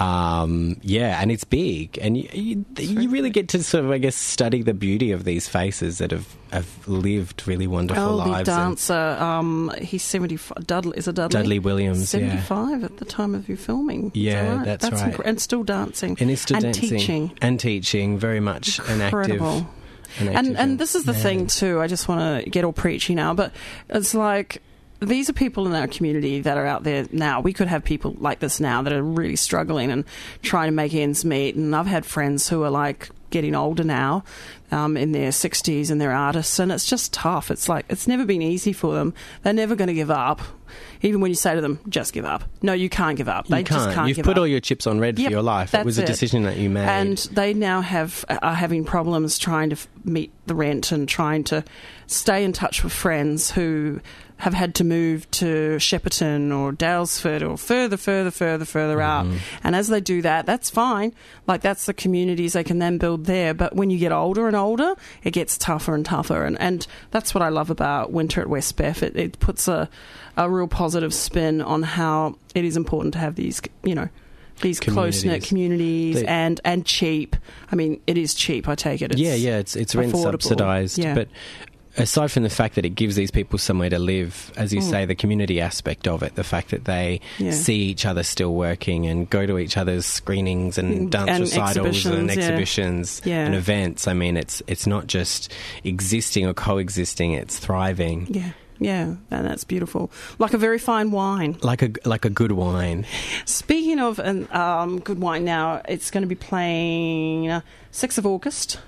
Um, yeah, and it's big, and you, you, you really get to sort of, I guess, study the beauty of these faces that have, have lived really wonderful Oh, the lives. and- dancer. Um, he's seventy-five. Dudley is it Dudley? Dudley Williams, yeah. Seventy-five at the time of your filming. Is Yeah, that right? that's right. incre- and still dancing. And it's still and dancing. teaching. And teaching, very much an active. Incredible. An active And and this is the man. thing too. I just want to get all preachy now, but it's like these are people in our community that are out there now. We could have people like this now that are really struggling and trying to make ends meet. And I've had friends who are like getting older now, um, in their sixties, and they're artists, and it's just tough. It's like it's never been easy for them. They're never going to give up. Even when you say to them, just give up. No, you can't give up. They You can't. just can't You've give put up. all your chips on red Yep, for your life. It that's was a it. decision that you made. And they now have are having problems trying to f- meet the rent and trying to stay in touch with friends who have had to move to Shepparton or Dalesford or further, further, further, further out. Mm-hmm. And as they do that, that's fine. Like, that's the communities they can then build there. But when you get older and older, it gets tougher and tougher. And, and that's what I love about Winter at Westbeth. It, it puts a, a real positive spin on how it is important to have these, you know, these close-knit Communities. communities They- and, and cheap. I mean, it is cheap, I take it. It's yeah, yeah, it's it's rent affordable. subsidised. Yeah. But aside from the fact that it gives these people somewhere to live, as you Mm. say, the community aspect of it, the fact that they Yeah. see each other still working and go to each other's screenings and Mm, dance and recitals and exhibitions, yeah. exhibitions Yeah. and events. I mean, it's it's not just existing or coexisting; it's thriving. Yeah, yeah, and that's beautiful. Like a very fine wine. Like a like a good wine. Speaking of an, um, good wine now, it's going to be playing uh, sixth of August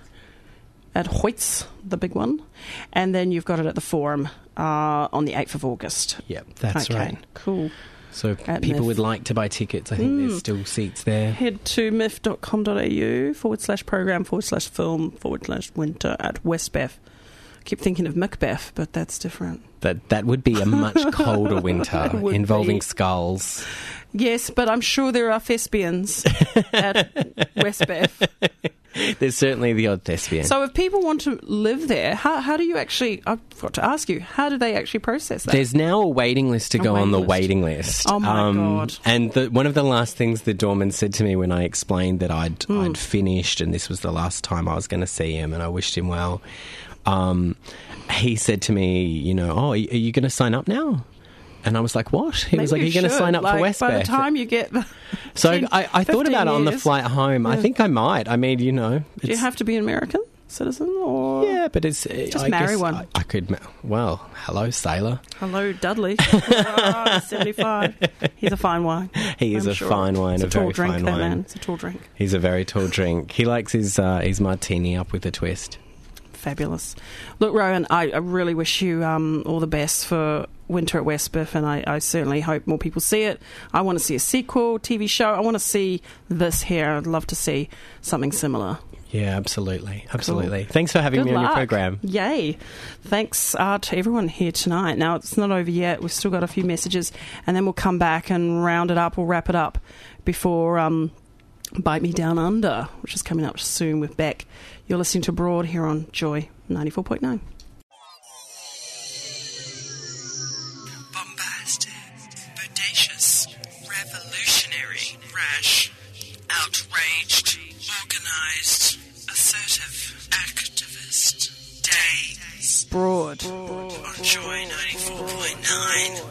at Hoyts, the big one. And then you've got it at the Forum uh, on the eighth of August. Yep, that's okay, right. Cool. So if At people M I F. would like to buy tickets, I think Mm. there's still seats there. Head to mif.com.au forward slash program forward slash film forward slash winter at Westbeth. I keep thinking of Macbeth, but that's different. That that would be a much colder winter It would involving be. skulls. Yes, but I'm sure there are thespians at Westbeth. There's certainly the odd thespian. So if people want to live there, how, how do you actually, I've got to ask you, how do they actually process that? There's now a waiting list to A go on the waiting waiting list. Oh, my God. And the, one of the last things the doorman said to me when I explained that I'd, Hmm. I'd finished and this was the last time I was going to see him and I wished him well, um, he said to me, you know, oh, are you going to sign up now? And I was like, what? He was like, Maybe you're going to should. sign up like, for Westbeth? By the time you get the so ten, I, I thought about it on the years. flight home. I Yeah. think I might. I mean, you know. Do you it's- have to be an American citizen or Yeah, but it's... just I marry guess one? I, I could... ma- Well, hello, sailor. Hello, Dudley. Ah, seventy-five. He's a fine wine. He is I'm a sure. fine wine, It's a, a tall very drink, fine that wine. man. It's a tall drink. He's a very tall drink. He likes his uh, his martini up with a twist. Fabulous. Look, Rowan, I, I really wish you um, all the best for Winter at Westbeth, and I, I certainly hope more people see it. I want to see a sequel, T V show. I want to see this here. I'd love to see something similar. Yeah, absolutely, absolutely. Thanks for having Good me on your luck. program. Yay. Thanks uh, to everyone here tonight. Now, it's not over yet. We've still got a few messages, and then we'll come back and round it up. We'll wrap it up before... Um, Bite Me Down Under, which is coming up soon with Beck. You're listening to Broad here on Joy ninety-four point nine. Bombastic, bodacious, revolutionary, rash, outraged, organised, assertive, activist, day. Broad. On Joy ninety-four point nine.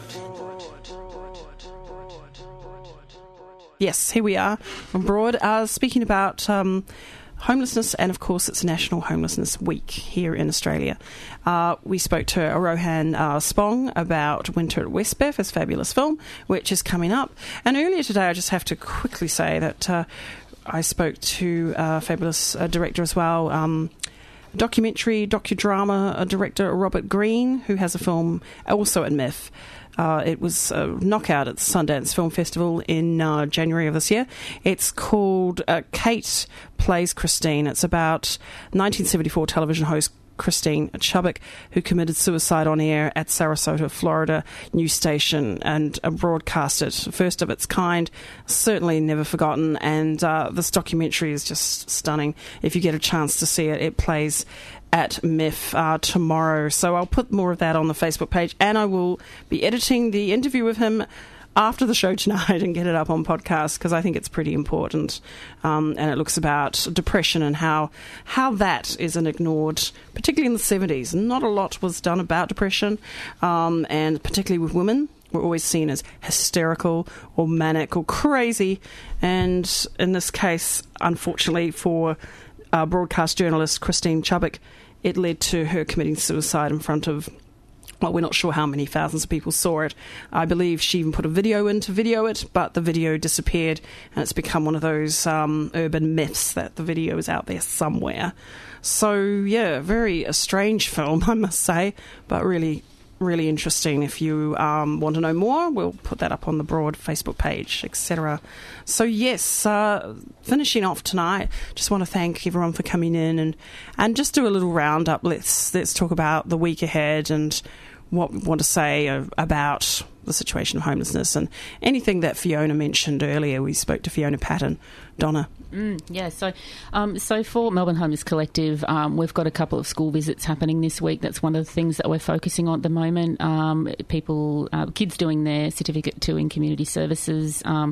Yes, here we are on Broad, uh, speaking about um, homelessness, and of course it's National Homelessness Week here in Australia. Uh, we spoke to Rohan uh, Spong about Winter at Westbeth, his fabulous film, which is coming up. And earlier today, I just have to quickly say that uh, I spoke to a fabulous uh, director as well, um, documentary, docudrama uh, director Robert Green, who has a film also at M I F. Uh, it was a knockout at the Sundance Film Festival in uh, January of this year. It's called uh, Kate Plays Christine. It's about nineteen seventy-four television host Christine Chubbuck, who committed suicide on air at Sarasota, Florida news station, and uh, broadcast it. First of its kind, certainly never forgotten. And uh, this documentary is just stunning. If you get a chance to see it, it plays at M I F uh, tomorrow. So I'll put more of that on the Facebook page, and I will be editing the interview with him after the show tonight and get it up on podcast, because I think it's pretty important. Um, and it looks about depression and how how that isn't ignored, particularly in the seventies. Not a lot was done about depression, um, and particularly with women. We're always seen as hysterical or manic or crazy. And in this case, unfortunately for uh, broadcast journalist Christine Chubbuck, it led to her committing suicide in front of, well, we're not sure how many thousands of people saw it. I believe she even put a video in to video it, but the video disappeared, and it's become one of those um, urban myths that the video is out there somewhere. So, yeah, very a strange film, I must say, but really, really interesting. If you um, want to know more, we'll put that up on the Broad Facebook page, et cetera. So, yes, uh, finishing off tonight, just want to thank everyone for coming in and, and just do a little roundup. Let's let's talk about the week ahead and what we want to say about the situation of homelessness and anything that Fiona mentioned earlier. We spoke to Fiona Patton. Donna. Mm, yeah, so um, so for Melbourne Homeless Collective, um, we've got a couple of school visits happening this week. That's one of the things that we're focusing on at the moment. Um, people, uh, kids doing their Certificate two in Community Services. Um,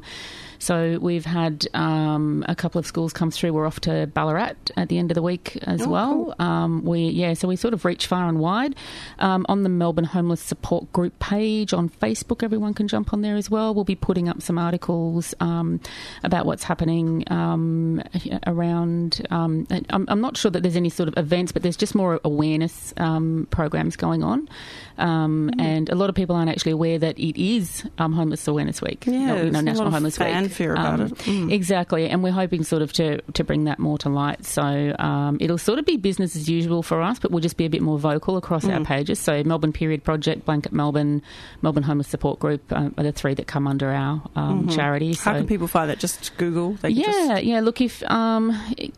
so we've had um, a couple of schools come through. We're off to Ballarat at the end of the week as oh, well. Cool. Um, we yeah, so we sort of reach far and wide. Um, on the Melbourne Homeless Support Group page on Facebook, everyone can jump on there as well. We'll be putting up some articles um, about what's happening Um, around um, I'm, I'm not sure that there's any sort of events, but there's just more awareness um, programs going on, um, mm. and a lot of people aren't actually aware that it is um, Homeless Awareness Week, yeah, no, you know, National Homeless Week. Fanfare about um, it. Mm. Exactly, and we're hoping sort of to, to bring that more to light. So um, it'll sort of be business as usual for us, but we'll just be a bit more vocal across mm. our pages. So Melbourne Period Project, Blanket Melbourne, Melbourne Homeless Support Group uh, are the three that come under our um, mm-hmm. charity. How so, can people find that? Just Google? They can yeah, just... yeah. Look, if um,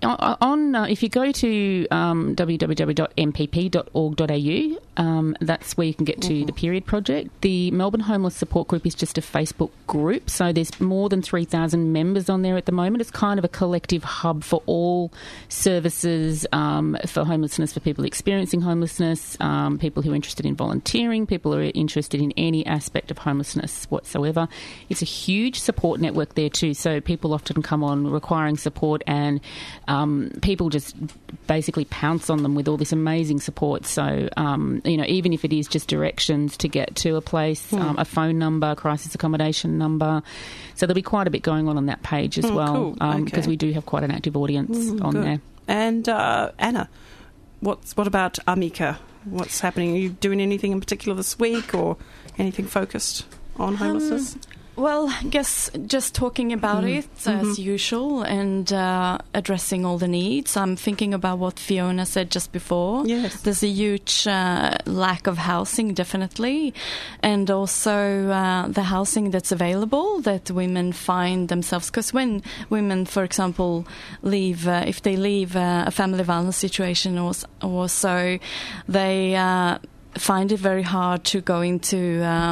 on uh, if you go to um, w w w dot m p p dot org dot a u, um, that's where you can get to mm-hmm. the Period Project. The Melbourne Homeless Support Group is just a Facebook group, so there's more than three thousand members on there at the moment. It's kind of a collective hub for all services um, for homelessness, for people experiencing homelessness, um, people who are interested in volunteering, people who are interested in any aspect of homelessness whatsoever. It's a huge support network there too, so people often come on requiring support, and um, people just basically pounce on them with all this amazing support. So, um, you know, even if it is just directions to get to a place, mm. um, a phone number, crisis accommodation number. So there'll be quite a bit going on on that page as mm, well, cool. um, okay. because we do have quite an active audience mm, on good. there. And uh, Anna, what's what about Amika? What's happening? Are you doing anything in particular this week, or anything focused on homelessness? Um, Well, I guess just talking about mm. it mm-hmm. as usual and uh, addressing all the needs. I'm thinking about what Fiona said just before. Yes. There's a huge uh, lack of housing, definitely, and also uh, the housing that's available that women find themselves. Because when women, for example, leave, uh, if they leave uh, a family violence situation or, or so, they uh, find it very hard to go into... Um,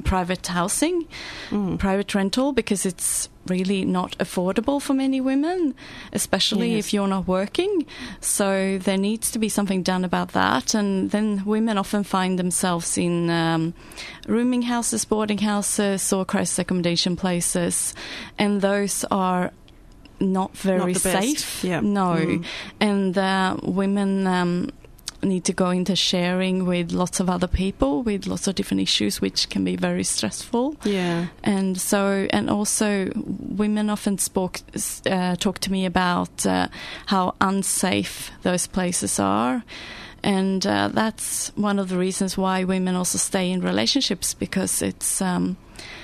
private housing, mm. private rental, because it's really not affordable for many women, especially yes. if you're not working. So there needs to be something done about that. And then women often find themselves in um, rooming houses, boarding houses, or crisis accommodation places, and those are not very not safe. Yeah. No. Mm. And uh, women Um, need to go into sharing with lots of other people with lots of different issues, which can be very stressful. Yeah. And so, and also women often spoke, uh, talk to me about uh, how unsafe those places are. And uh, that's one of the reasons why women also stay in relationships, because it's um,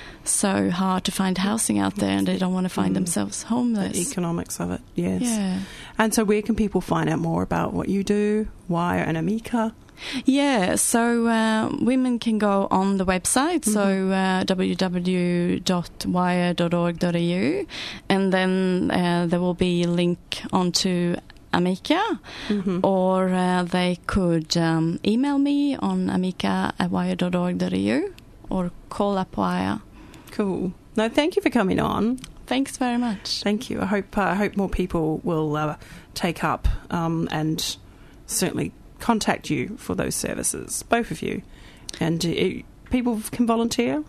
so hard to find housing out there and they don't want to find mm. themselves homeless. The economics of it, yes. Yeah. And so where can people find out more about what you do, Wire and Amika? Yeah, so uh, women can go on the website, mm-hmm. so uh, w w w dot wire dot org dot a u, and then uh, there will be a link onto Amika, mm-hmm. or uh, they could um, email me on amika at wire dot org dot a u or call up Wire. Cool. No, thank you for coming on. Thanks very much. Thank you. I hope uh, I hope more people will uh, take up um, and certainly contact you for those services, both of you. And uh, people can volunteer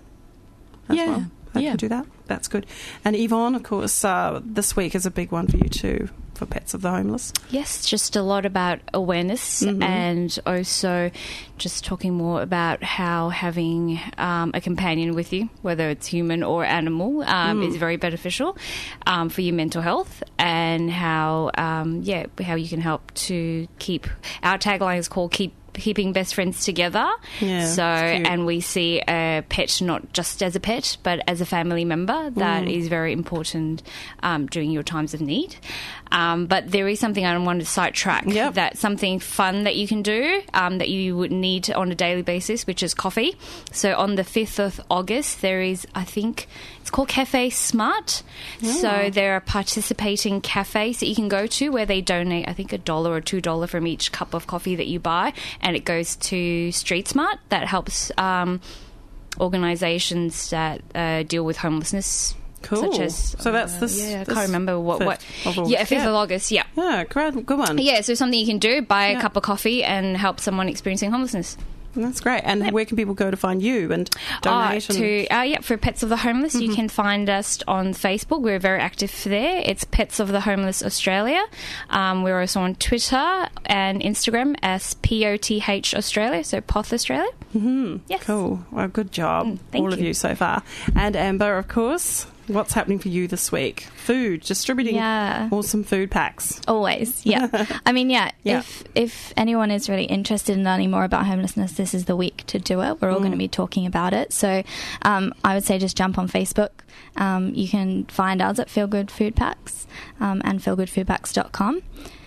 as yeah. well. They yeah. can do that. That's good. And Yvonne, of course, uh, this week is a big one for you too, for Pets of the Homeless. Yes, just a lot about awareness, mm-hmm. and also just talking more about how having um, a companion with you, whether it's human or animal, um, mm. is very beneficial um, for your mental health, and how um, yeah how you can help to keep. Our tagline is called "Keep." Keeping best friends together. Yeah, so, and we see a pet not just as a pet, but as a family member. That mm. is very important um, during your times of need. Um, but there is something I wanted to sidetrack. Yep. That's something fun that you can do um, that you would need on a daily basis, which is coffee. So on the fifth of August, there is, I think, it's called Cafe Smart. Yeah. So there are participating cafes that you can go to where they donate, I think, a dollar or two dollars from each cup of coffee that you buy, and it goes to Street Smart. That helps um, organisations that uh, deal with homelessness. Cool. Such as, so that's uh, this. Yeah, I this can't remember what. what yeah, fifth of August. Yeah. Yeah, great, good one. Yeah, so something you can do: buy yeah. a cup of coffee and help someone experiencing homelessness. That's great. And yep. where can people go to find you and donate? Uh, to uh, yeah, for Pets of the Homeless, mm-hmm. you can find us on Facebook. We're very active there. It's Pets of the Homeless Australia. Um, we're also on Twitter and Instagram as P O T H Australia, so P O T H Australia. Mm-hmm. Yes. Cool. Well, good job, mm, thank all you. of you so far. And Amber, of course. What's happening for you this week? Food, distributing yeah. awesome food packs. Always, yeah. I mean, yeah, yeah, if if anyone is really interested in learning more about homelessness, this is the week to do it. We're all mm. going to be talking about it. So um, I would say just jump on Facebook. Um, you can find us at Feel Good Food Packs um, and feel good food packs dot com.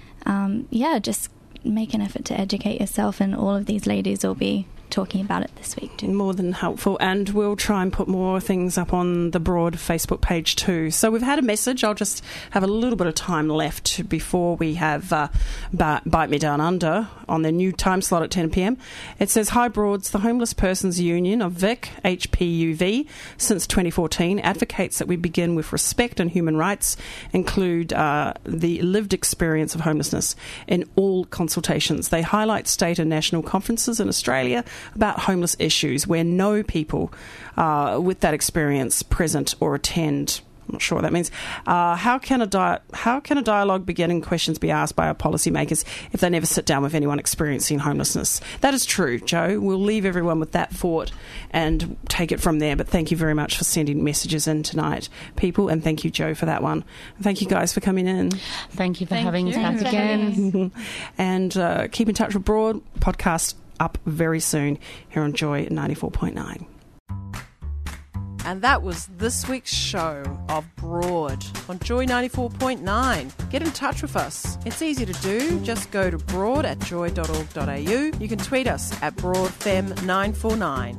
Um, yeah, just make an effort to educate yourself, and all of these ladies will be talking about it this week too. More than helpful, and we'll try and put more things up on the Broad Facebook page too. So we've had a message. I'll just have a little bit of time left before we have uh, Bite Me Down Under on their new time slot at ten p.m. It says, "Hi Broads, the Homeless Persons Union of Vic, H P U V, since twenty fourteen advocates that we begin with respect and human rights, include uh, the lived experience of homelessness in all consultations. They highlight state and national conferences in Australia about homeless issues where no people uh, with that experience present or attend." I'm not sure what that means. Uh, how can a di- how can a dialogue begin and questions be asked by our policymakers if they never sit down with anyone experiencing homelessness? That is true, Joe. We'll leave everyone with that thought and take it from there. But thank you very much for sending messages in tonight, people, and thank you, Joe, for that one. Thank you guys for coming in. Thank you for thank having you. us back again. And uh, keep in touch with Broad. Podcast up very soon here on Joy ninety-four point nine. And that was this week's show of Broad on Joy ninety-four point nine. Get in touch with us. It's easy to do. Just go to broad at joy dot org dot a u. You can tweet us at broad fem nine four nine.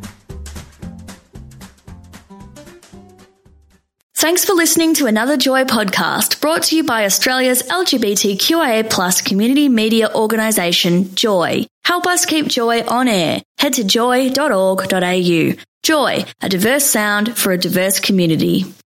Thanks for listening to another Joy podcast brought to you by Australia's L G B T Q I A plus community media organisation, Joy. Help us keep Joy on air. Head to joy dot org dot a u. Joy, a diverse sound for a diverse community.